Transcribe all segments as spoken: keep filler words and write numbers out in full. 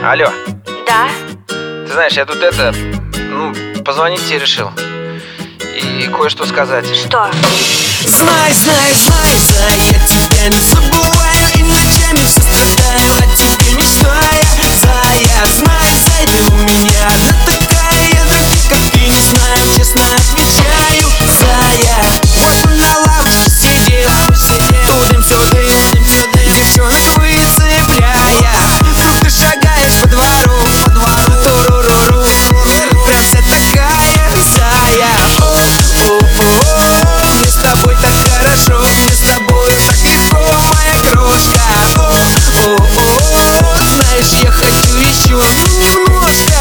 Алло. Да? Ты знаешь, я тут это, ну, позвонить тебе решил и кое-что сказать. Что? Знай, знай, знай, знай, я тебя не забываю и ночами все страдаю, о тебе мечтая. Зая, знай, зай, ты у меня одна такая, я других как ты не знаю, честно отвечаю. Зая, вот он на лавочке сидел, тудым-сюдым, девчонок выцепляя. Вдруг ты шагаешь по двору, по двору, туруруру, прям вся такая, Зая. О-о-о, мне с тобой так хорошо, мне с тобой так легко, моя крошка. О-о-о, знаешь, я хочу еще, ну немножко.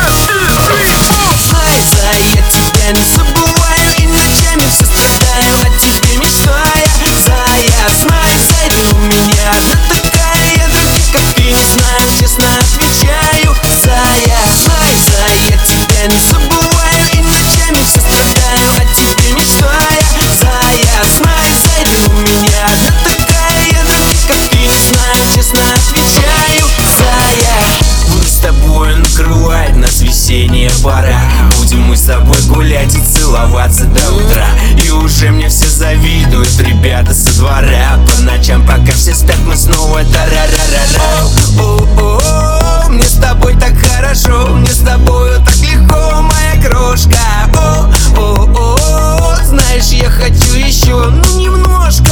Знай, Зай, я тебя не забываю и ночами все страдаю, о тебе мечтая. Зая, знай, Зай, ты у меня одна такая, я других как ты не знаю, честно отвечаю. Зая, знай, Зай, я тебя не забываю и ночами все страдаю, о тебе мечтая. Зая, знай, Зай, ты у меня одна такая, я других как ты не знаю, честно отвечаю. Зая, мы с тобой накрывает нас весенняя пора, будем мы с тобой гулять и целоваться до утра. И уже мне все завидуют ребята со двора, по ночам пока все спят мы снова тарарарара. О-о-о, мне с тобой так хорошо, мне с тобой так легко, моя крошка. О-о-о, знаешь, я хочу еще, ну немножко.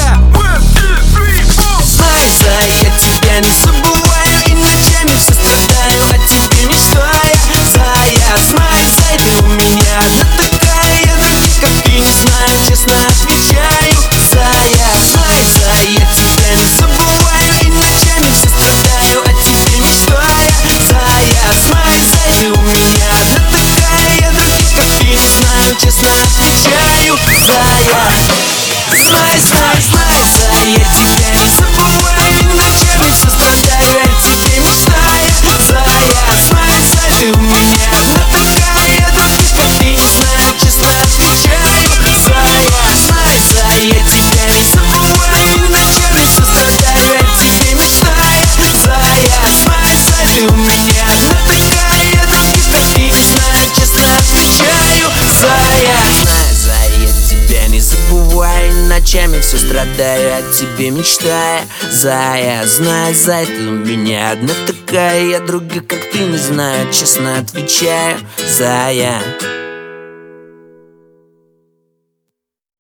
Знай, Зай, я тебя не забываю и ночами все страдаю, о тебе мечтая. Зая, знай, Зай, ты у меня одна такая, я других как ты не знаю, честно отвечаю. Зая, знай, Зай, я тебя не забываю и ночами все страдаю, о тебе мечтая. Зая, знай, Зай, ты у меня одна такая, я других как ты не знаю, честно отвечаю. Зая, знай, знай, знай, Зай, я тебя не забываю и ночами все страдаю, о тебе мечтая. Зая, знай, Зай, ты у меня одна такая, я других как ты не знаю, честно отвечаю. Зая, знай, Зай, я тебя не забываю и ночами все страдаю, о тебе мечтая. Зая, знай, Зай, ты у меня одна такая, я других как ты не знаю, честно отвечаю. Зая, знай, Зай, я тебя не забываю и ночами все страдаю, о тебе мечтая. Зая, знай, Зай, ты у меня одна такая, я других как ты не знаю, честно отвечаю. Зая.